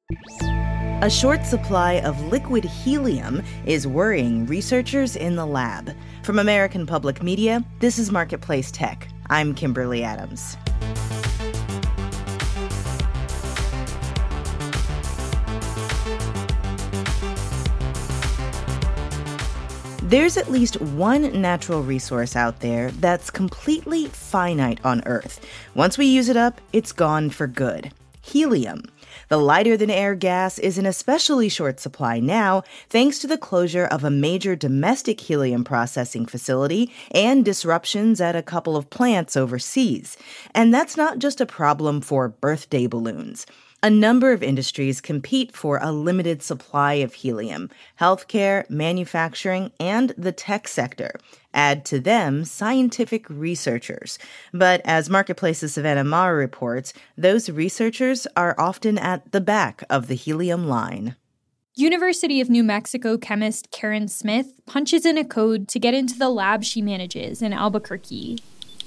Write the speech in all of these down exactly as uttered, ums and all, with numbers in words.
A short supply of liquid helium is worrying researchers in the lab. From American Public Media, this is Marketplace Tech. I'm Kimberly Adams. There's at least one natural resource out there that's completely finite on Earth. Once we use it up, it's gone for good. Helium. The lighter-than-air gas is in especially short supply now, thanks to the closure of a major domestic helium processing facility and disruptions at a couple of plants overseas. And that's not just a problem for birthday balloons. A number of industries compete for a limited supply of helium: healthcare, manufacturing, and the tech sector. Add to them scientific researchers. But as Marketplace's Savannah Maher reports, those researchers are often at the back of the helium line. University of New Mexico chemist Karen Smith punches in a code to get into the lab she manages in Albuquerque.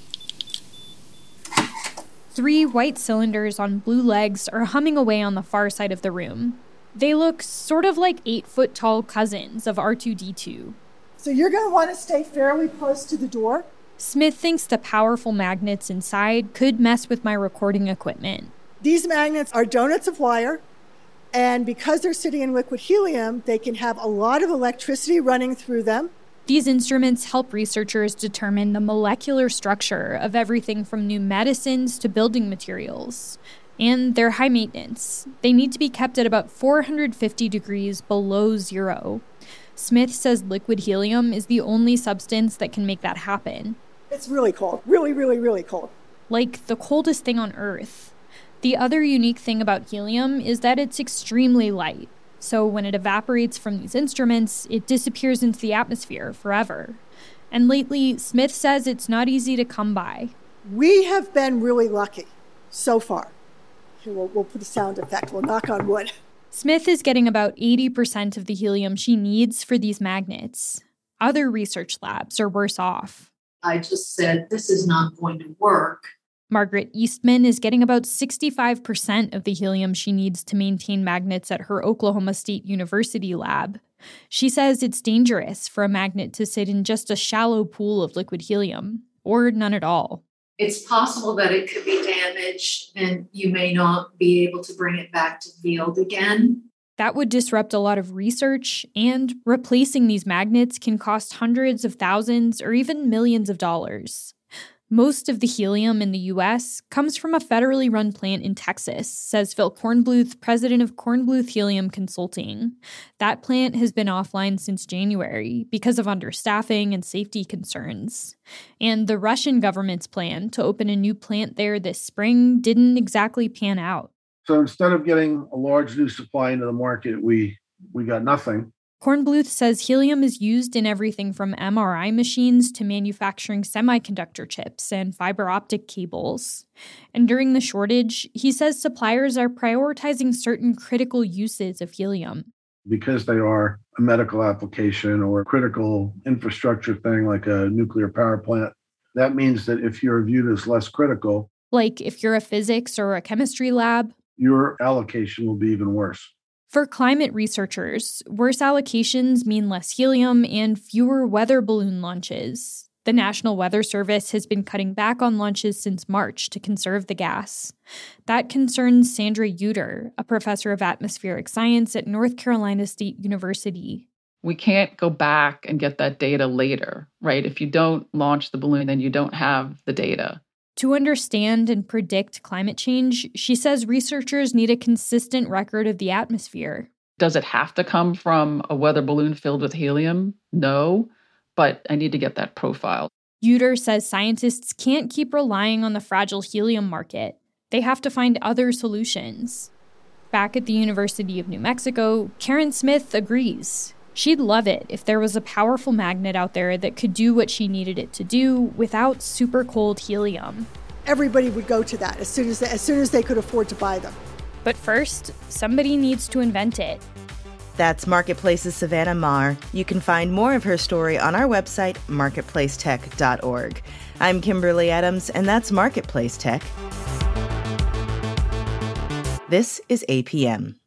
Three white cylinders on blue legs are humming away on the far side of the room. They look sort of like eight-foot-tall cousins of R two D two. So you're going to want to stay fairly close to the door. Smith thinks the powerful magnets inside could mess with my recording equipment. These magnets are donuts of wire, and because they're sitting in liquid helium, they can have a lot of electricity running through them. These instruments help researchers determine the molecular structure of everything from new medicines to building materials. And they're high maintenance. They need to be kept at about four hundred fifty degrees below zero. Smith says liquid helium is the only substance that can make that happen. It's really cold. Really, really, really cold. Like the coldest thing on Earth. The other unique thing about helium is that it's extremely light. So when it evaporates from these instruments, it disappears into the atmosphere forever. And lately, Smith says it's not easy to come by. We have been really lucky so far. Here, we'll, we'll put a sound effect. We'll knock on wood. Smith is getting about eighty percent of the helium she needs for these magnets. Other research labs are worse off. I just said, this is not going to work. Margaret Eastman is getting about sixty-five percent of the helium she needs to maintain magnets at her Oklahoma State University lab. She says it's dangerous for a magnet to sit in just a shallow pool of liquid helium, or none at all. It's possible that it could be damaged and you may not be able to bring it back to field again. That would disrupt a lot of research, and replacing these magnets can cost hundreds of thousands or even millions of dollars. Most of the helium in the U S comes from a federally run plant in Texas, says Phil Kornbluth, president of Kornbluth Helium Consulting. That plant has been offline since January because of understaffing and safety concerns. And the Russian government's plan to open a new plant there this spring didn't exactly pan out. So instead of getting a large new supply into the market, we we got nothing. Kornbluth says helium is used in everything from M R I machines to manufacturing semiconductor chips and fiber optic cables. And during the shortage, he says suppliers are prioritizing certain critical uses of helium. Because they are a medical application or a critical infrastructure thing like a nuclear power plant, that means that if you're viewed as less critical, like if you're a physics or a chemistry lab, your allocation will be even worse. For climate researchers, worse allocations mean less helium and fewer weather balloon launches. The National Weather Service has been cutting back on launches since March to conserve the gas. That concerns Sandra Uter, a professor of atmospheric science at North Carolina State University. We can't go back and get that data later, right? If you don't launch the balloon, then you don't have the data. To understand and predict climate change, she says researchers need a consistent record of the atmosphere. Does it have to come from a weather balloon filled with helium? No, but I need to get that profile. Uter says scientists can't keep relying on the fragile helium market. They have to find other solutions. Back at the University of New Mexico, Karen Smith agrees. She'd love it if there was a powerful magnet out there that could do what she needed it to do without super cold helium. Everybody would go to that as soon as they, as soon as they could afford to buy them. But first, somebody needs to invent it. That's Marketplace's Savannah Maher. You can find more of her story on our website, marketplace tech dot org. I'm Kimberly Adams, and that's Marketplace Tech. This is A P M.